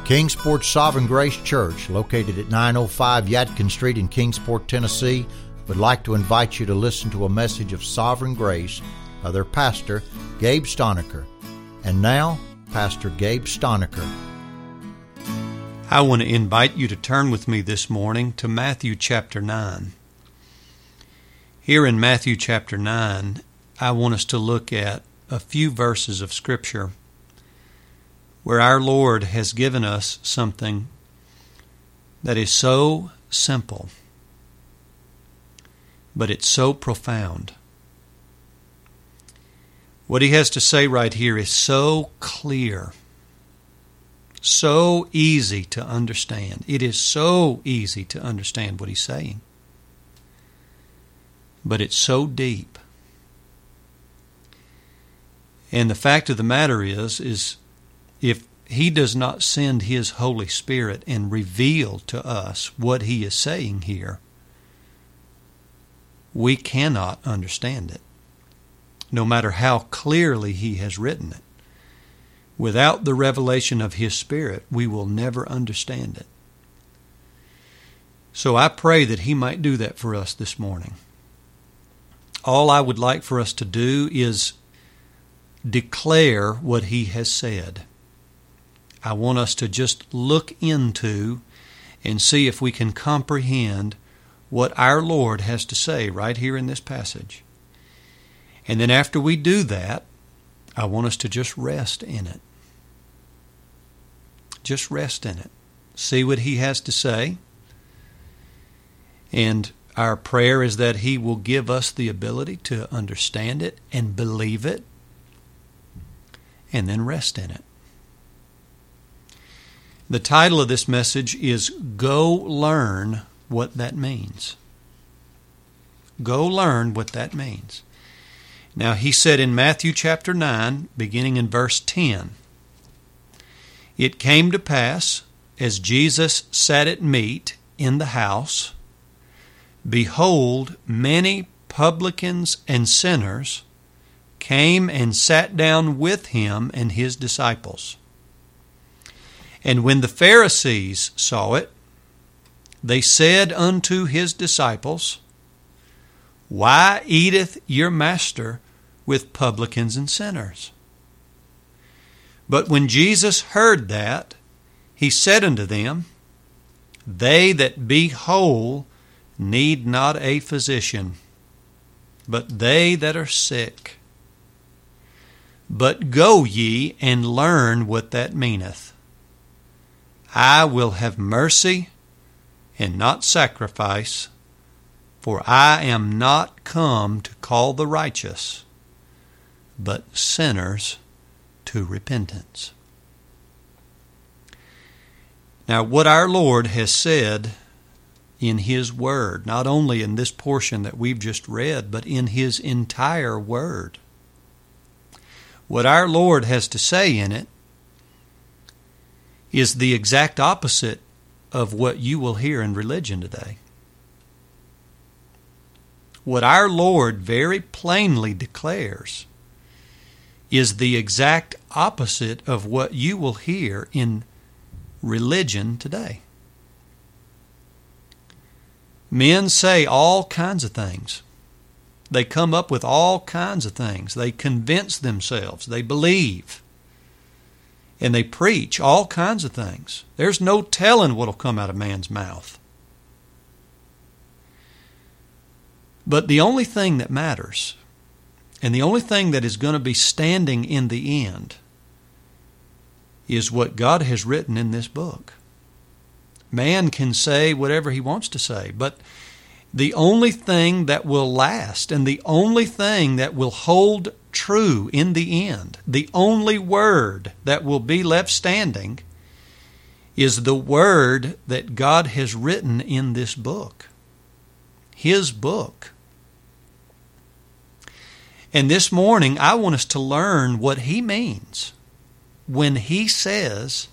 Kingsport Sovereign Grace Church, located at 905 Yadkin Street in Kingsport, Tennessee, would like to invite you to listen to a message of sovereign grace by their pastor, Gabe Stonecker. And now, Pastor Gabe Stonecker. I want to invite you to turn with me this morning to Matthew chapter 9. Here in Matthew chapter 9, I want us to look at a few verses of Scripture where our Lord has given us something that is so simple, but it's so profound. What He has to say right here is so clear, so easy to understand. It is so easy to understand what He's saying, but it's so deep. And the fact of the matter is if He does not send His Holy Spirit and reveal to us what He is saying here, we cannot understand it, no matter how clearly He has written it. Without the revelation of His Spirit, we will never understand it. So I pray that He might do that for us this morning. All I would like for us to do is declare what He has said. I want us to just look into and see if we can comprehend what our Lord has to say right here in this passage. And then after we do that, I want us to just rest in it. Just rest in it. See what He has to say. And our prayer is that He will give us the ability to understand it and believe it, and then rest in it. The title of this message is Go Learn What That Means. Go learn what that means. Now, He said in Matthew chapter 9, beginning in verse 10, "It came to pass, as Jesus sat at meat in the house, behold, many publicans and sinners came and sat down with Him and His disciples. And when the Pharisees saw it, they said unto His disciples, Why eateth your master with publicans and sinners? But when Jesus heard that, He said unto them, They that be whole need not a physician, but they that are sick. But go ye and learn what that meaneth. I will have mercy and not sacrifice, for I am not come to call the righteous, but sinners to repentance." Now, what our Lord has said in His Word, not only in this portion that we've just read, but in His entire Word, what our Lord has to say in it is the exact opposite of what you will hear in religion today. What our Lord very plainly declares is the exact opposite of what you will hear in religion today. Men say all kinds of things. They come up with all kinds of things. They convince themselves. They believe. And they preach all kinds of things. There's no telling what will come out of man's mouth. But the only thing that matters, and the only thing that is going to be standing in the end, is what God has written in this book. Man can say whatever he wants to say, but the only thing that will last and the only thing that will hold true in the end, the only word that will be left standing, is the word that God has written in this book. His book. And this morning, I want us to learn what He means when He says,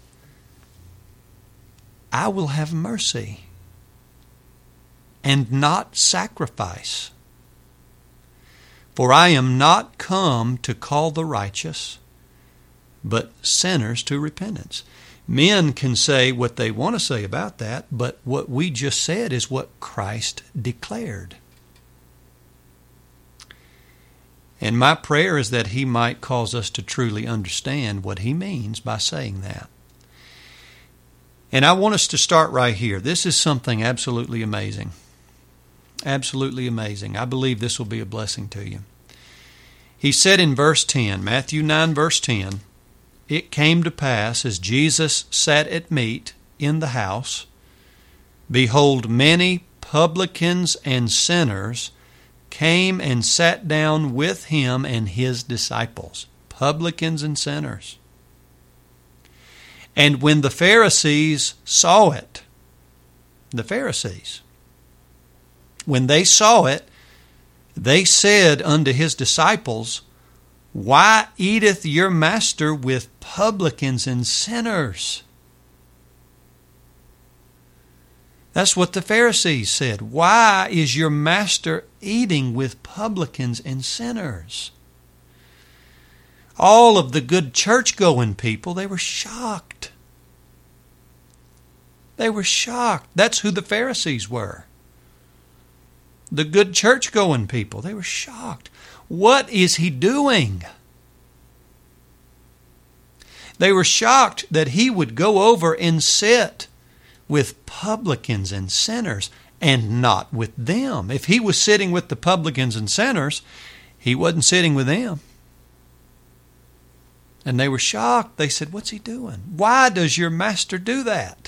I will have mercy and not sacrifice. For I am not come to call the righteous, but sinners to repentance. Men can say what they want to say about that, but what we just said is what Christ declared. And my prayer is that He might cause us to truly understand what He means by saying that. And I want us to start right here. This is something absolutely amazing. Absolutely amazing. I believe this will be a blessing to you. He said in verse 10, Matthew 9, verse 10, "It came to pass, as Jesus sat at meat in the house, behold, many publicans and sinners came and sat down with Him and His disciples." Publicans and sinners. "And when the Pharisees saw it," the Pharisees, when they saw it, they said unto His disciples, "Why eateth your master with publicans and sinners?" That's what the Pharisees said. Why is your master eating with publicans and sinners? All of the good church-going people, they were shocked. They were shocked. That's who the Pharisees were. The good church-going people, they were shocked. What is He doing? They were shocked that He would go over and sit with publicans and sinners and not with them. If He was sitting with the publicans and sinners, He wasn't sitting with them. And they were shocked. They said, "What's He doing? Why does your master do that?"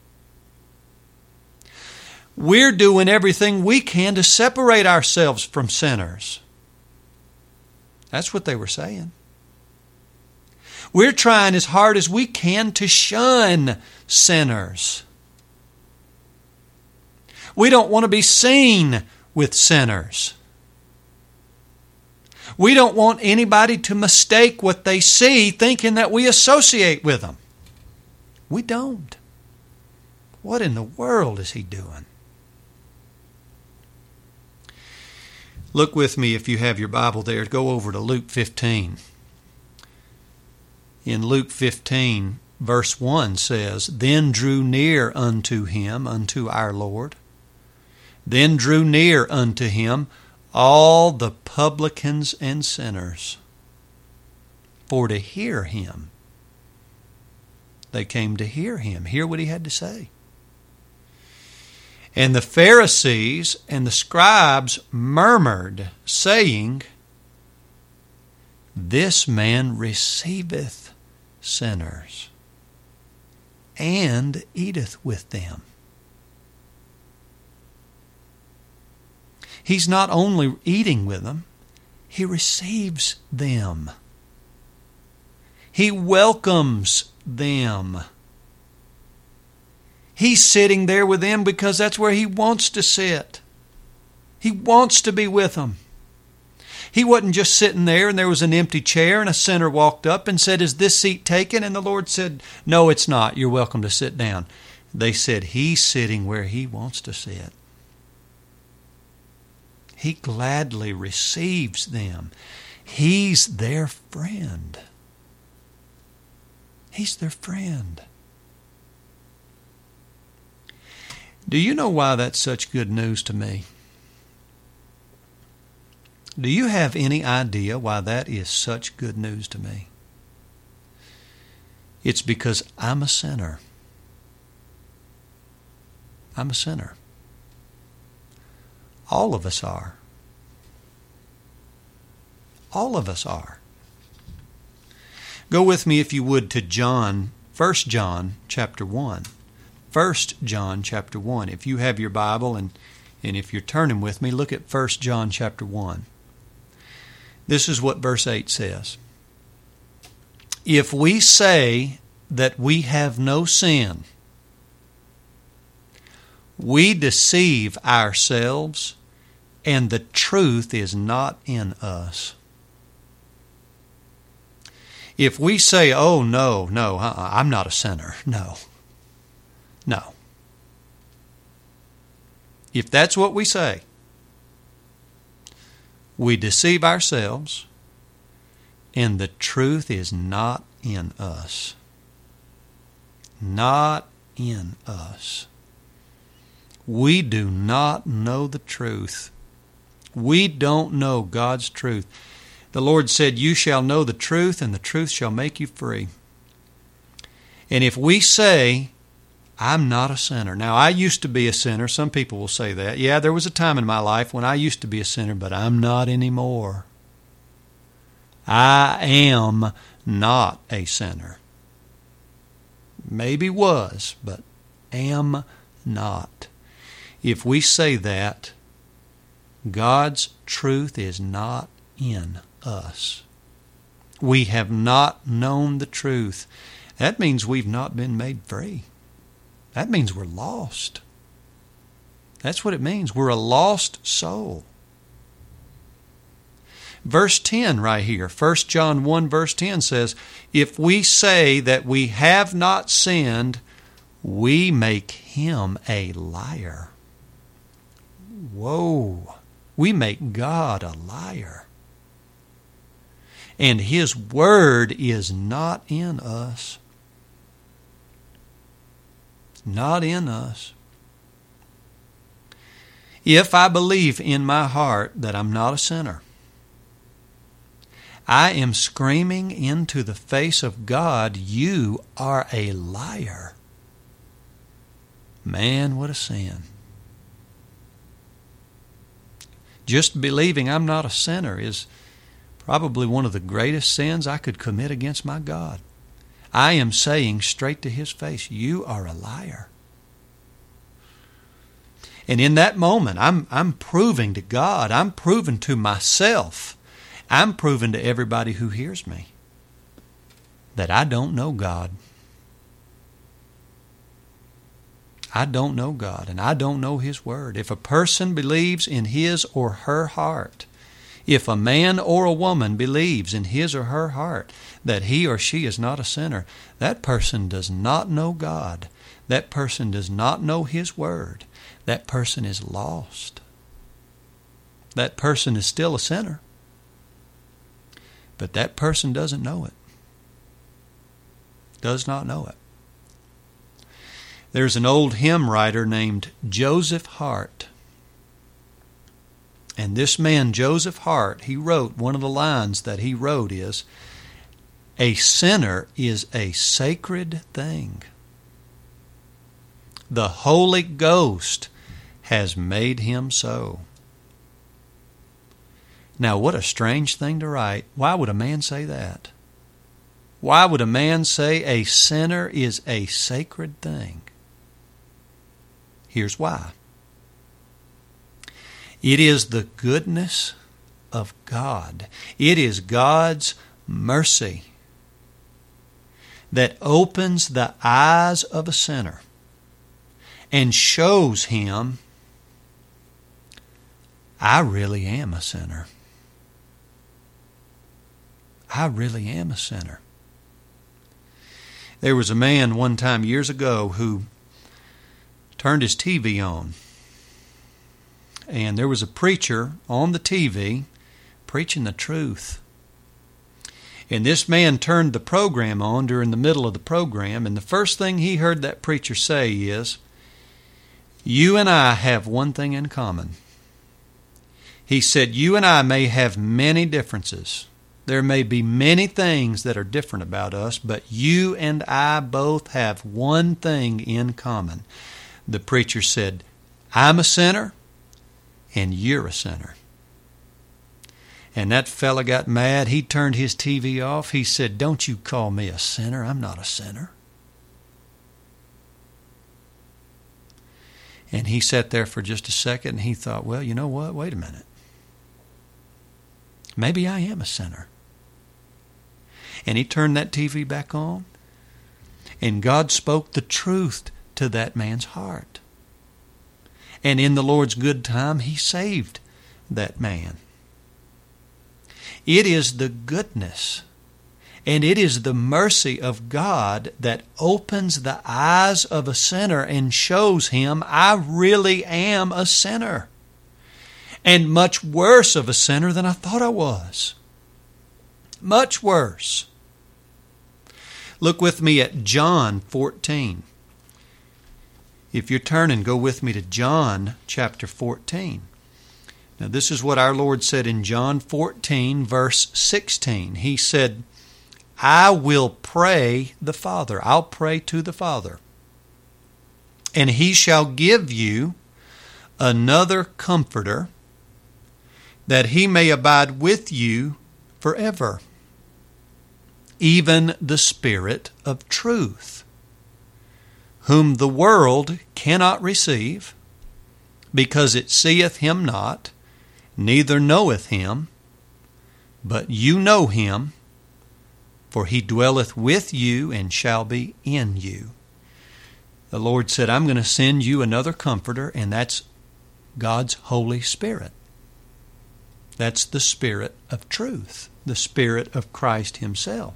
We're doing everything we can to separate ourselves from sinners. That's what they were saying. We're trying as hard as we can to shun sinners. We don't want to be seen with sinners. We don't want anybody to mistake what they see, thinking that we associate with them. We don't. What in the world is He doing? Look with me, if you have your Bible there, go over to Luke 15. In Luke 15, verse 1 says, "Then drew near unto Him," unto our Lord, "then drew near unto Him all the publicans and sinners, for to hear Him." They came to hear Him, hear what He had to say. "And the Pharisees and the scribes murmured, saying, This man receiveth sinners, and eateth with them." He's not only eating with them, He receives them. He welcomes them. He's sitting there with them because that's where He wants to sit. He wants to be with them. He wasn't just sitting there and there was an empty chair and a sinner walked up and said, "Is this seat taken?" And the Lord said, "No, it's not. You're welcome to sit down." They said, He's sitting where He wants to sit. He gladly receives them. He's their friend. He's their friend. Do you know why that's such good news to me? Do you have any idea why that is such good news to me? It's because I'm a sinner. I'm a sinner. All of us are. All of us are. Go with me, if you would, to John, 1 John chapter 1. 1 John chapter 1. If you have your Bible and if you're turning with me, look at 1 John chapter 1. This is what verse 8 says. "If we say that we have no sin, we deceive ourselves, and the truth is not in us." If we say, "Oh, no, I'm not a sinner," no. If that's what we say, we deceive ourselves, and the truth is not in us. not in us. We do not know the truth. We don't know God's truth. The Lord said, "You shall know the truth, and the truth shall make you free." And if we say, "I'm not a sinner." Now, I used to be a sinner. Some people will say that. Yeah, there was a time in my life when I used to be a sinner, but I'm not anymore. I am not a sinner. Maybe was, but am not. If we say that, God's truth is not in us. We have not known the truth. That means we've not been made free. That means we're lost. That's what it means. We're a lost soul. Verse 10 right here, 1 John 1 verse 10 says, "If we say that we have not sinned, we make him a liar." Whoa! We make God a liar. And His Word is not in us. Not in us. If I believe in my heart that I'm not a sinner, I am screaming into the face of God, "You are a liar." Man, what a sin. Just believing I'm not a sinner is probably one of the greatest sins I could commit against my God. I am saying straight to His face, "You are a liar." And in that moment, I'm proving to God, I'm proving to myself, I'm proving to everybody who hears me that I don't know God. I don't know God, and I don't know His Word. If a person believes in his or her heart, if a man or a woman believes in his or her heart that he or she is not a sinner, that person does not know God. That person does not know His Word. That person is lost. That person is still a sinner, but that person doesn't know it. Does not know it. There's an old hymn writer named Joseph Hart. And this man, Joseph Hart, he wrote, one of the lines that he wrote is, "A sinner is a sacred thing. The Holy Ghost has made him so." Now, what a strange thing to write. Why would a man say that? Why would a man say a sinner is a sacred thing? Here's why. It is the goodness of God. It is God's mercy that opens the eyes of a sinner and shows him, I really am a sinner. I really am a sinner. There was a man one time years ago who turned his TV on. And there was a preacher on the TV preaching the truth. And this man turned the program on during the middle of the program, and the first thing he heard that preacher say is, "You and I have one thing in common." He said, "You and I may have many differences. There may be many things that are different about us, but you and I both have one thing in common." The preacher said, "I'm a sinner, and you're a sinner." And that fella got mad. He turned his TV off. He said, "Don't you call me a sinner. I'm not a sinner." And he sat there for just a second, and he thought, well, you know what? Wait a minute. Maybe I am a sinner. And he turned that TV back on, and God spoke the truth to that man's heart. And in the Lord's good time, He saved that man. It is the goodness and it is the mercy of God that opens the eyes of a sinner and shows him, I really am a sinner. And much worse of a sinner than I thought I was. Much worse. Look with me at John 14. If you're turning, go with me to John chapter 14. Now this is what our Lord said in John 14, verse 16. He said, I will pray the Father. I'll pray to the Father. And He shall give you another Comforter, that He may abide with you forever, even the Spirit of truth, whom the world cannot receive, because it seeth Him not, neither knoweth Him, but you know Him, for He dwelleth with you and shall be in you. The Lord said, I'm going to send you another Comforter, and that's God's Holy Spirit. That's the Spirit of truth, the Spirit of Christ Himself.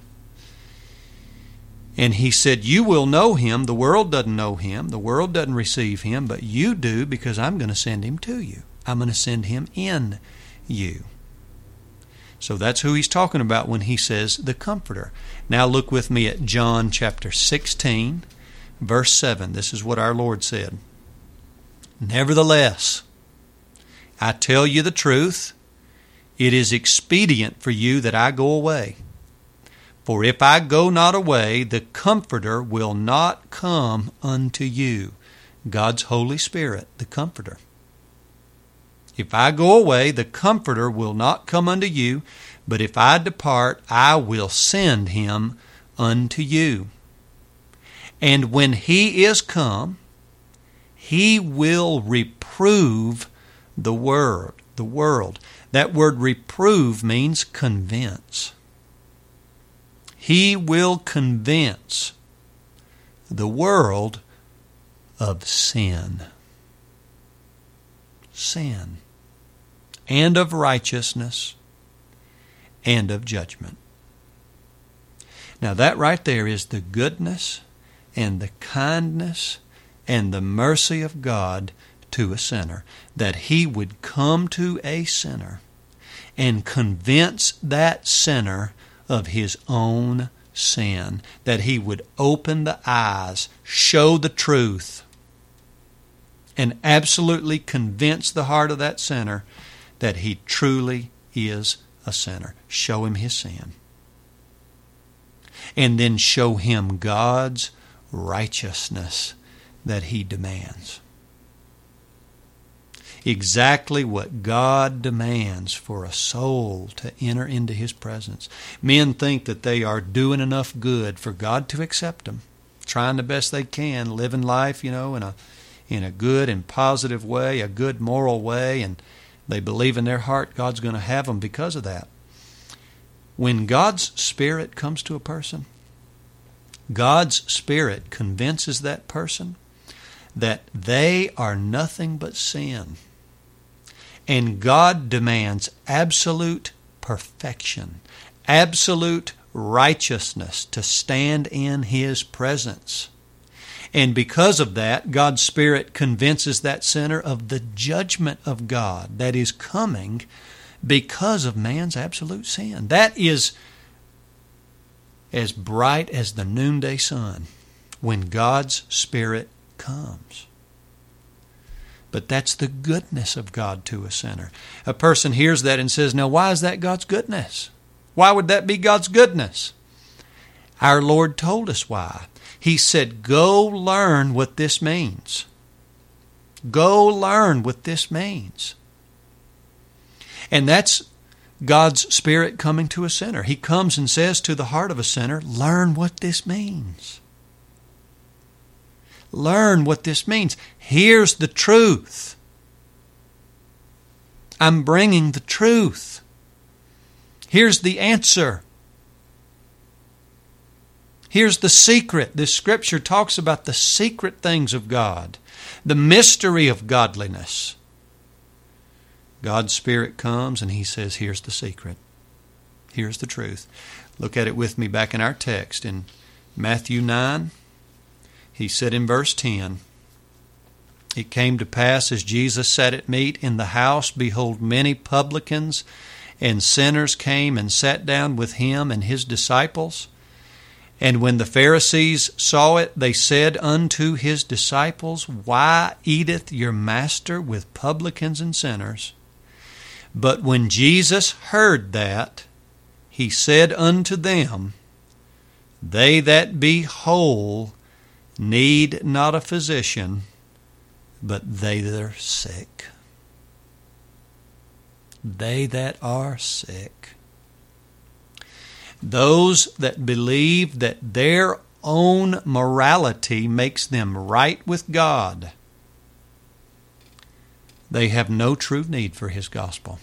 And He said, you will know Him. The world doesn't know Him. The world doesn't receive Him, but you do, because I'm going to send Him to you. I'm going to send Him in you. So that's who He's talking about when He says the Comforter. Now look with me at John chapter 16, verse 7. This is what our Lord said. Nevertheless, I tell you the truth, it is expedient for you that I go away. For if I go not away, the Comforter will not come unto you. God's Holy Spirit, the Comforter. If I go away, the Comforter will not come unto you, but if I depart, I will send Him unto you. And when He is come, He will reprove the world. That word reprove means convince. He will convince the world of sin. Sin. And of righteousness. And of judgment. Now that right there is the goodness and the kindness and the mercy of God to a sinner. That He would come to a sinner and convince that sinner of his own sin. That He would open the eyes, show the truth, and absolutely convince the heart of that sinner that he truly is a sinner. Show him his sin. And then show him God's righteousness that He demands. Exactly what God demands for a soul to enter into His presence. Men think that they are doing enough good for God to accept them, trying the best they can, living life, in a good and positive way, a good moral way, and they believe in their heart God's going to have them because of that. When God's Spirit comes to a person, God's Spirit convinces that person that they are nothing but sin. And God demands absolute perfection, absolute righteousness to stand in His presence. And because of that, God's Spirit convinces that sinner of the judgment of God that is coming because of man's absolute sin. That is as bright as the noonday sun when God's Spirit comes. But that's the goodness of God to a sinner. A person hears that and says, now why is that God's goodness? Why would that be God's goodness? Our Lord told us why. He said, go learn what this means. Go learn what this means. And that's God's Spirit coming to a sinner. He comes and says to the heart of a sinner, learn what this means. Learn what this means. Here's the truth. I'm bringing the truth. Here's the answer. Here's the secret. This Scripture talks about the secret things of God, the mystery of godliness. God's Spirit comes and He says, here's the secret. Here's the truth. Look at it with me back in our text in Matthew 9. He said in verse 10, it came to pass as Jesus sat at meat in the house, behold, many publicans and sinners came and sat down with Him and His disciples. And when the Pharisees saw it, they said unto his disciples, Why eateth your master with publicans and sinners? But when Jesus heard that, he said unto them, They that be whole need not a physician, but they that are sick. They that are sick. Those that believe that their own morality makes them right with God, they have no true need for His gospel.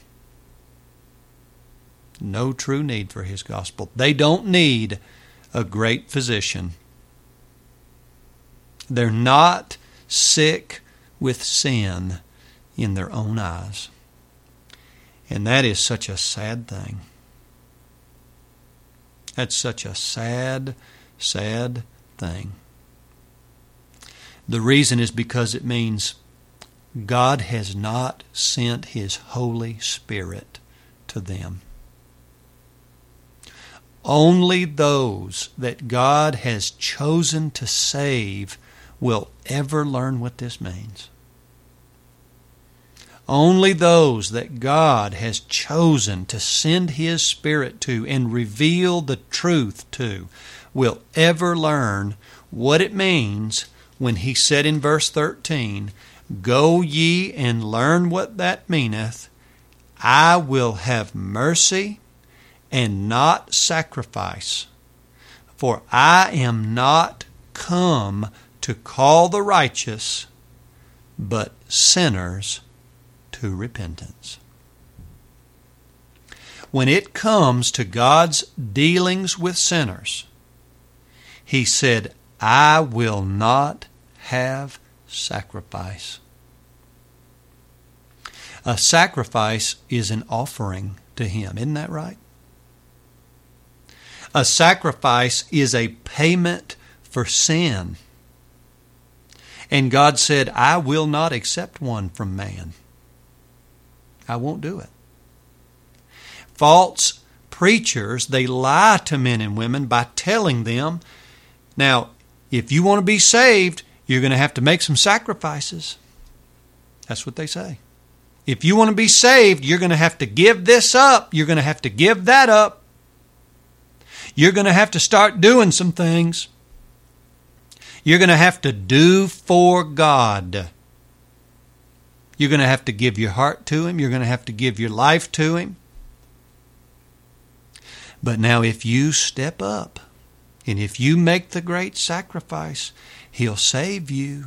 No true need for His gospel. They don't need a great physician. They're not sick with sin in their own eyes. And that is such a sad thing. That's such a sad, sad thing. The reason is because it means God has not sent His Holy Spirit to them. Only those that God has chosen to save will ever learn what this means. Only those that God has chosen to send His Spirit to and reveal the truth to will ever learn what it means when He said in verse 13, Go ye and learn what that meaneth. I will have mercy and not sacrifice, for I am not come to call the righteous, but sinners to repentance. When it comes to God's dealings with sinners, He said, I will not have sacrifice. A sacrifice is an offering to Him. Isn't that right? A sacrifice is a payment for sin. And God said, I will not accept one from man. I won't do it. False preachers, they lie to men and women by telling them, now, if you want to be saved, you're going to have to make some sacrifices. That's what they say. If you want to be saved, you're going to have to give this up. You're going to have to give that up. You're going to have to start doing some things. You're going to have to do for God. You're going to have to give your heart to Him. You're going to have to give your life to Him. But now if you step up and if you make the great sacrifice, He'll save you.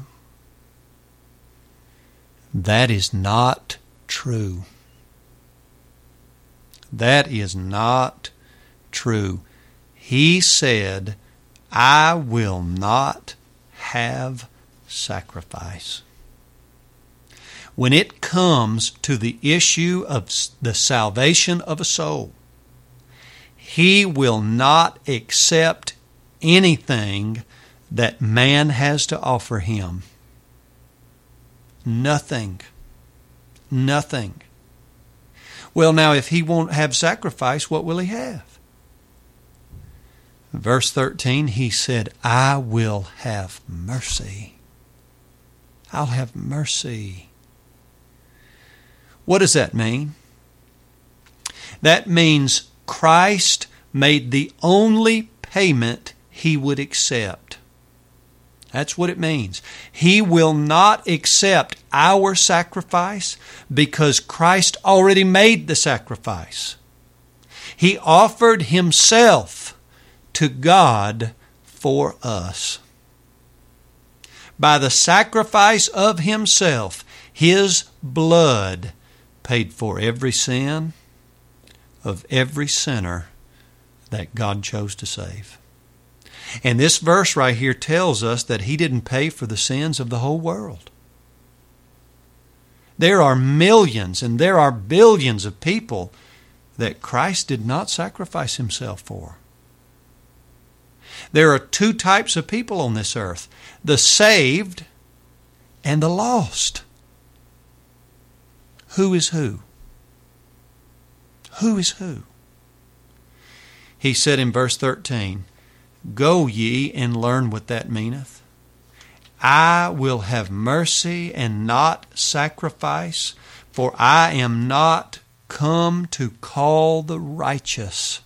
That is not true. That is not true. He said, I will not have sacrifice. When it comes to the issue of the salvation of a soul, He will not accept anything that man has to offer Him. Nothing. Nothing. Well, now, if He won't have sacrifice, what will He have? Verse 13, He said, I will have mercy. I'll have mercy. What does that mean? That means Christ made the only payment He would accept. That's what it means. He will not accept our sacrifice because Christ already made the sacrifice. He offered Himself to God for us. By the sacrifice of Himself, His blood paid for every sin of every sinner that God chose to save. And this verse right here tells us that He didn't pay for the sins of the whole world. There are millions and there are billions of people that Christ did not sacrifice Himself for. There are two types of people on this earth, the saved and the lost. Who is who? Who is who? He said in verse 13, Go ye and learn what that meaneth. I will have mercy and not sacrifice, for I am not come to call the righteous.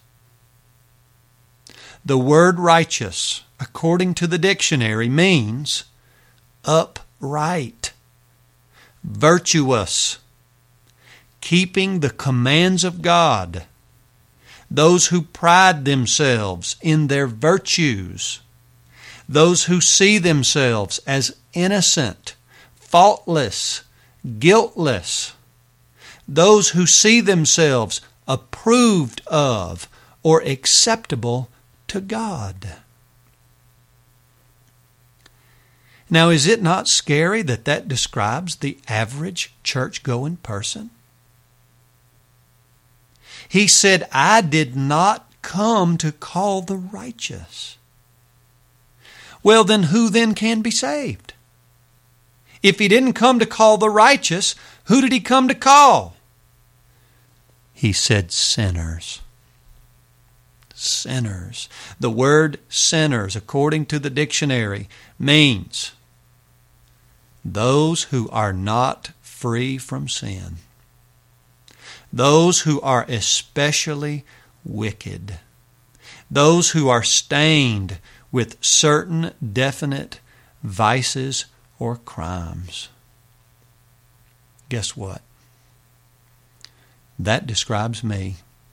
The word righteous, according to the dictionary, means upright, virtuous, keeping the commands of God, those who pride themselves in their virtues, those who see themselves as innocent, faultless, guiltless, those who see themselves approved of or acceptable to God. Now, is it not scary that that describes the average church-going person? He said, I did not come to call the righteous. Well, then who then can be saved? If he didn't come to call the righteous, who did he come to call? He said sinners. Sinners. The word sinners, according to the dictionary, means those who are not free from sin. Those who are especially wicked. Those who are stained with certain definite vices or crimes. Guess what? That describes me.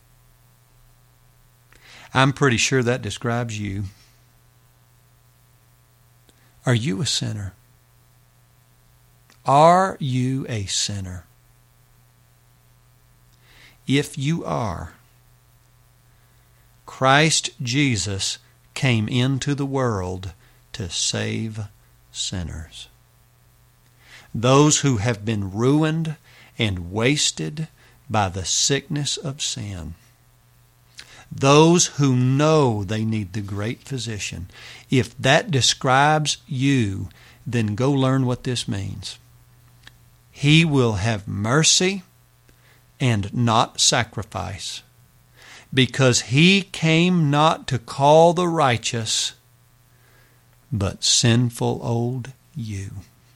I'm pretty sure that describes you. Are you a sinner? Are you a sinner? If you are, Christ Jesus came into the world to save sinners. Those who have been ruined and wasted by the sickness of sin. Those who know they need the great physician. If that describes you, then go learn what this means. He will have mercy and not sacrifice, because he came not to call the righteous, but sinful old you.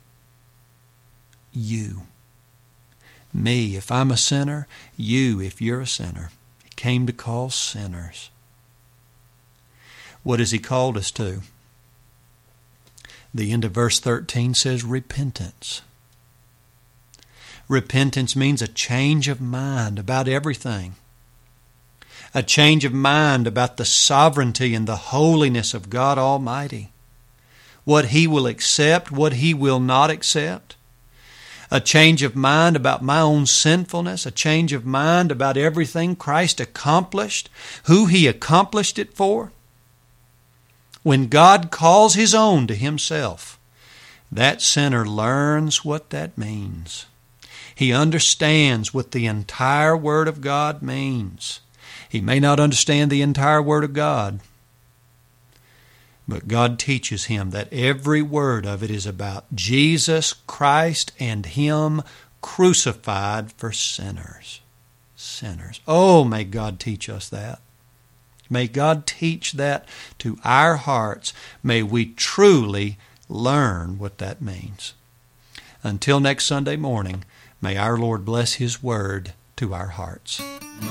You. Me, if I'm a sinner. You, if you're a sinner. He came to call sinners. What has he called us to? The end of verse 13 says repentance. Repentance means a change of mind about everything. A change of mind about the sovereignty and the holiness of God Almighty. What He will accept, what He will not accept. A change of mind about my own sinfulness. A change of mind about everything Christ accomplished, who He accomplished it for. When God calls His own to Himself, that sinner learns what that means. He understands what the entire Word of God means. He may not understand the entire Word of God, but God teaches him that every word of it is about Jesus Christ and Him crucified for sinners. Sinners. Oh, may God teach us that. May God teach that to our hearts. May we truly learn what that means. Until next Sunday morning, may our Lord bless His Word to our hearts.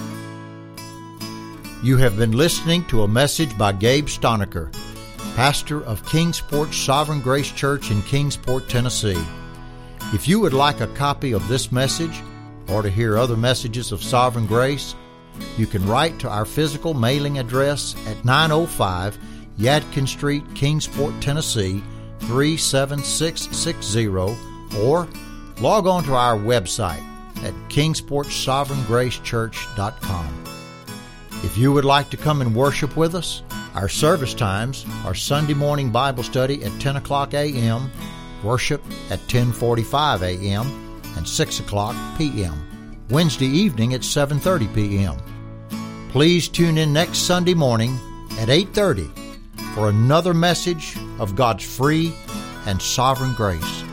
You have been listening to a message by Gabe Stoniker, pastor of Kingsport Sovereign Grace Church in Kingsport, Tennessee. If you would like a copy of this message or to hear other messages of Sovereign Grace, you can write to our physical mailing address at 905 Yadkin Street, Kingsport, Tennessee, 37660, or log on to our website at kingsportsovereigngracechurch.com. If you would like to come and worship with us, our service times are Sunday morning Bible study at 10 o'clock a.m., worship at 10:45 a.m., and 6 o'clock p.m., Wednesday evening at 7:30 p.m. Please tune in next Sunday morning at 8:30 for another message of God's free and sovereign grace.